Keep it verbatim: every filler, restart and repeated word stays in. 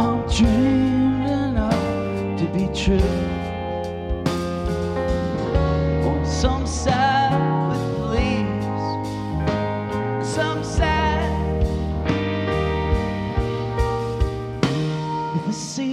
I'm dreaming enough to be true. Oh, some sad with leaves, some sad with the sea.